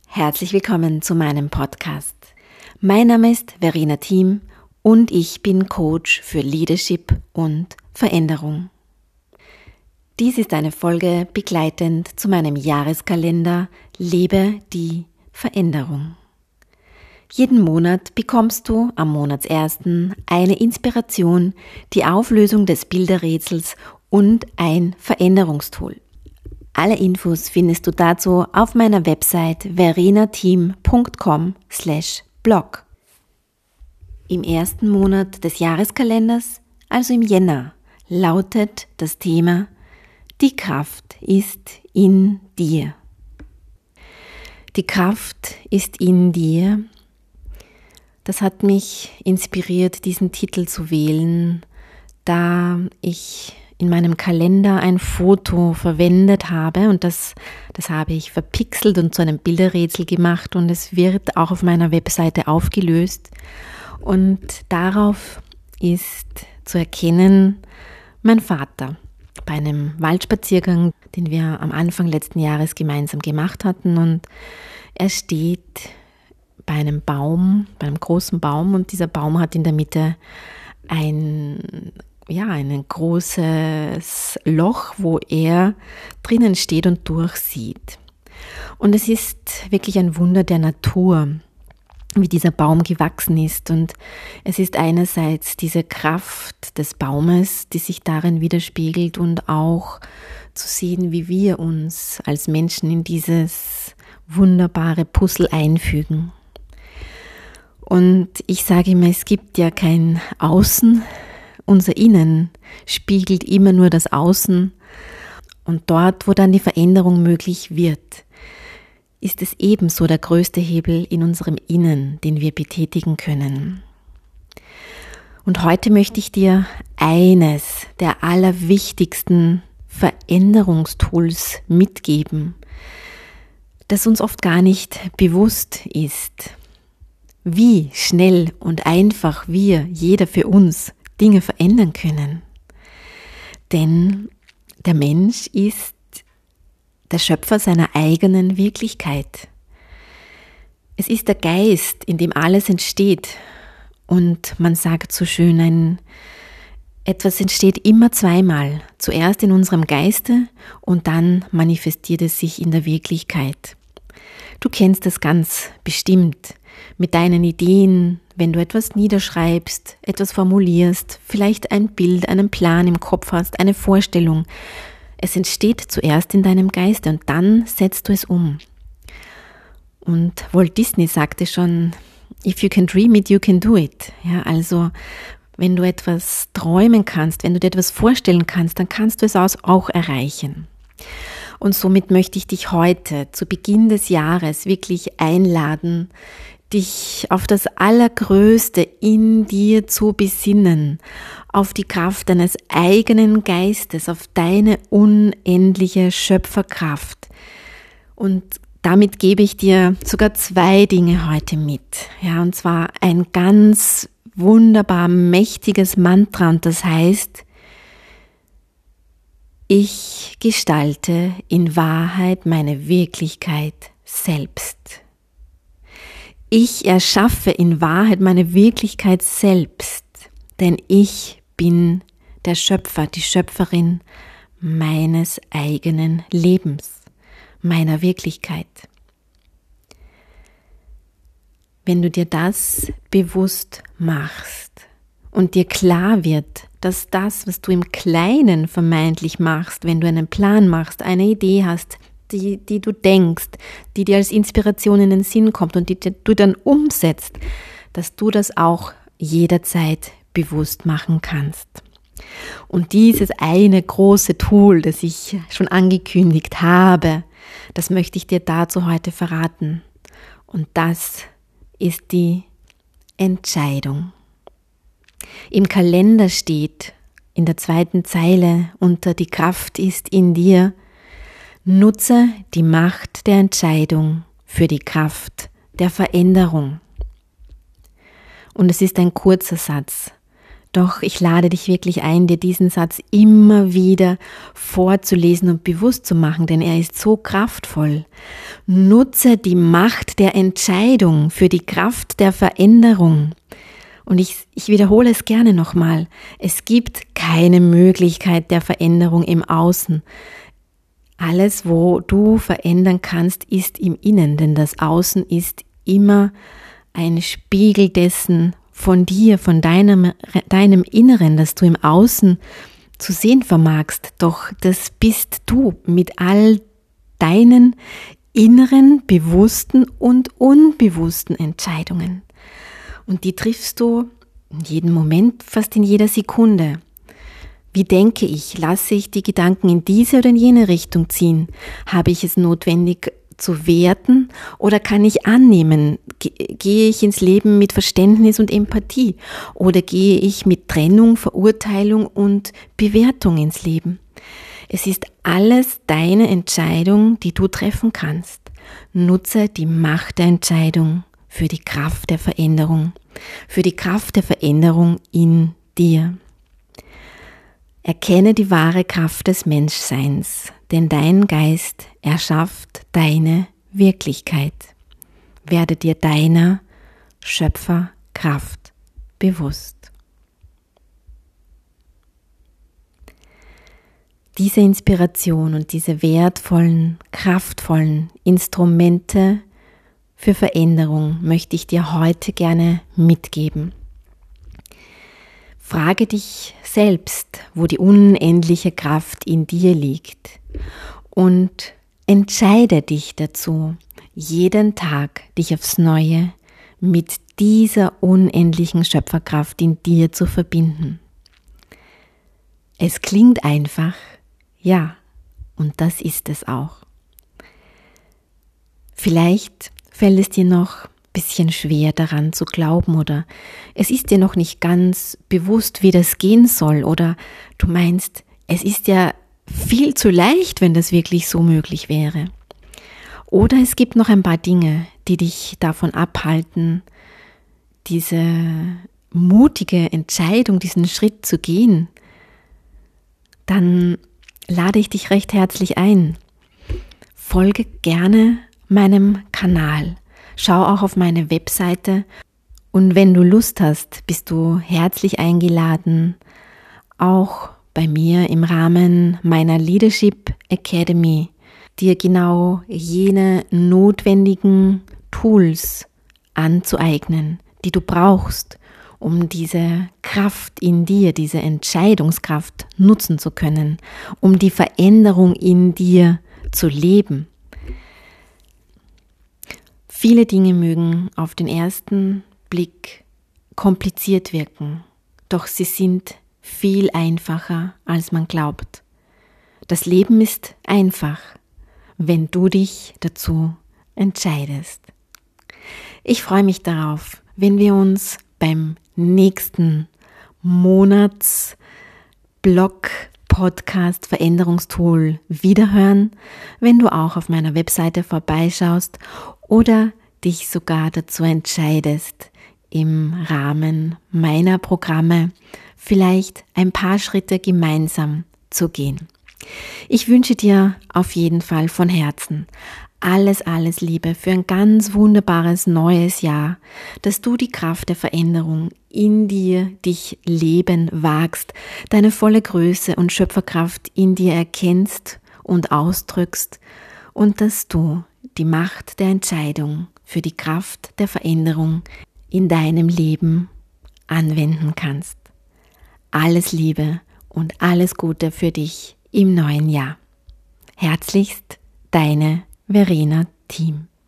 Herzlich willkommen zu meinem Podcast. Mein Name ist Verena Thiem und ich bin Coach für Leadership und Veränderung. Dies ist eine Folge begleitend zu meinem Jahreskalender Lebe die Veränderung. Jeden Monat bekommst du am Monatsersten eine Inspiration, die Auflösung des Bilderrätsels und ein Veränderungstool. Alle Infos findest du dazu auf meiner Website verenathiem.com/blog. Im ersten Monat des Jahreskalenders, also im Jänner, lautet das Thema: Die Kraft ist in dir. Die Kraft ist in dir. Das hat mich inspiriert, diesen Titel zu wählen, da ich in meinem Kalender ein Foto verwendet habe und das habe ich verpixelt und zu einem Bilderrätsel gemacht und es wird auch auf meiner Webseite aufgelöst und darauf ist zu erkennen mein Vater bei einem Waldspaziergang, den wir am Anfang letzten Jahres gemeinsam gemacht hatten, und er steht bei einem Baum, bei einem großen Baum, und dieser Baum hat in der Mitte ein großes Loch, wo er drinnen steht und durchsieht. Und es ist wirklich ein Wunder der Natur, wie dieser Baum gewachsen ist. Und es ist einerseits diese Kraft des Baumes, die sich darin widerspiegelt, und auch zu sehen, wie wir uns als Menschen in dieses wunderbare Puzzle einfügen. Und ich sage immer, es gibt ja kein Außen. Unser Innen spiegelt immer nur das Außen, und dort, wo dann die Veränderung möglich wird, ist es ebenso der größte Hebel in unserem Innen, den wir betätigen können. Und heute möchte ich dir eines der allerwichtigsten Veränderungstools mitgeben, das uns oft gar nicht bewusst ist, wie schnell und einfach wir, jeder für uns, Dinge verändern können. Denn der Mensch ist der Schöpfer seiner eigenen Wirklichkeit. Es ist der Geist, in dem alles entsteht. Und man sagt so schön, etwas entsteht immer zweimal. Zuerst in unserem Geiste und dann manifestiert es sich in der Wirklichkeit. Du kennst das ganz bestimmt mit deinen Ideen, wenn du etwas niederschreibst, etwas formulierst, vielleicht ein Bild, einen Plan im Kopf hast, eine Vorstellung. Es entsteht zuerst in deinem Geiste und dann setzt du es um. Und Walt Disney sagte schon, if you can dream it, you can do it. Ja, also wenn du etwas träumen kannst, wenn du dir etwas vorstellen kannst, dann kannst du es auch erreichen. Und somit möchte ich dich heute zu Beginn des Jahres wirklich einladen, dich auf das Allergrößte in dir zu besinnen, auf die Kraft deines eigenen Geistes, auf deine unendliche Schöpferkraft. Und damit gebe ich dir sogar 2 Dinge heute mit. Ja, und zwar ein ganz wunderbar mächtiges Mantra, und das heißt: Ich gestalte in Wahrheit meine Wirklichkeit selbst. Ich erschaffe in Wahrheit meine Wirklichkeit selbst, denn ich bin der Schöpfer, die Schöpferin meines eigenen Lebens, meiner Wirklichkeit. Wenn du dir das bewusst machst und dir klar wird, dass das, was du im Kleinen vermeintlich machst, wenn du einen Plan machst, eine Idee hast, die du denkst, die dir als Inspiration in den Sinn kommt und die du dann umsetzt, dass du das auch jederzeit bewusst machen kannst. Und dieses eine große Tool, das ich schon angekündigt habe, das möchte ich dir dazu heute verraten. Und das ist die Entscheidung. Im Kalender steht in der 2. Zeile unter die Kraft ist in dir: Nutze die Macht der Entscheidung für die Kraft der Veränderung. Und es ist ein kurzer Satz. Doch ich lade dich wirklich ein, dir diesen Satz immer wieder vorzulesen und bewusst zu machen, denn er ist so kraftvoll. Nutze die Macht der Entscheidung für die Kraft der Veränderung. Und ich wiederhole es gerne nochmal. Es gibt keine Möglichkeit der Veränderung im Außen. Alles, wo du verändern kannst, ist im Innen, denn das Außen ist immer ein Spiegel dessen, von dir, von deinem Inneren, das du im Außen zu sehen vermagst. Doch das bist du mit all deinen inneren, bewussten und unbewussten Entscheidungen. Und die triffst du in jedem Moment, fast in jeder Sekunde. Wie denke ich? Lasse ich die Gedanken in diese oder in jene Richtung ziehen? Habe ich es notwendig zu werten oder kann ich annehmen? Gehe ich ins Leben mit Verständnis und Empathie oder gehe ich mit Trennung, Verurteilung und Bewertung ins Leben? Es ist alles deine Entscheidung, die du treffen kannst. Nutze die Macht der Entscheidung für die Kraft der Veränderung, für die Kraft der Veränderung in dir. Erkenne die wahre Kraft des Menschseins, denn dein Geist erschafft deine Wirklichkeit. Werde dir deiner Schöpferkraft bewusst. Diese Inspiration und diese wertvollen, kraftvollen Instrumente für Veränderung möchte ich dir heute gerne mitgeben. Frage dich selbst, wo die unendliche Kraft in dir liegt und entscheide dich dazu, jeden Tag dich aufs Neue mit dieser unendlichen Schöpferkraft in dir zu verbinden. Es klingt einfach, ja, und das ist es auch. Vielleicht fällt es dir noch bisschen schwer daran zu glauben oder es ist dir noch nicht ganz bewusst, wie das gehen soll oder du meinst, es ist ja viel zu leicht, wenn das wirklich so möglich wäre. Oder es gibt noch ein paar Dinge, die dich davon abhalten, diese mutige Entscheidung, diesen Schritt zu gehen. Dann lade ich dich recht herzlich ein. Folge gerne meinem Kanal. Schau auch auf meine Webseite und wenn du Lust hast, bist du herzlich eingeladen, auch bei mir im Rahmen meiner Leadership Academy dir genau jene notwendigen Tools anzueignen, die du brauchst, um diese Kraft in dir, diese Entscheidungskraft nutzen zu können, um die Veränderung in dir zu leben. Viele Dinge mögen auf den ersten Blick kompliziert wirken, doch sie sind viel einfacher, als man glaubt. Das Leben ist einfach, wenn du dich dazu entscheidest. Ich freue mich darauf, wenn wir uns beim nächsten Monatsblock Podcast Veränderungstool wiederhören, wenn du auch auf meiner Webseite vorbeischaust oder dich sogar dazu entscheidest, im Rahmen meiner Programme vielleicht ein paar Schritte gemeinsam zu gehen. Ich wünsche dir auf jeden Fall von Herzen alles Liebe für ein ganz wunderbares neues Jahr, dass du die Kraft der Veränderung in dir dich leben wagst, deine volle Größe und Schöpferkraft in dir erkennst und ausdrückst und dass du die Macht der Entscheidung für die Kraft der Veränderung in deinem Leben anwenden kannst. Alles Liebe und alles Gute für dich im neuen Jahr. Herzlichst, deine Verena Thiem.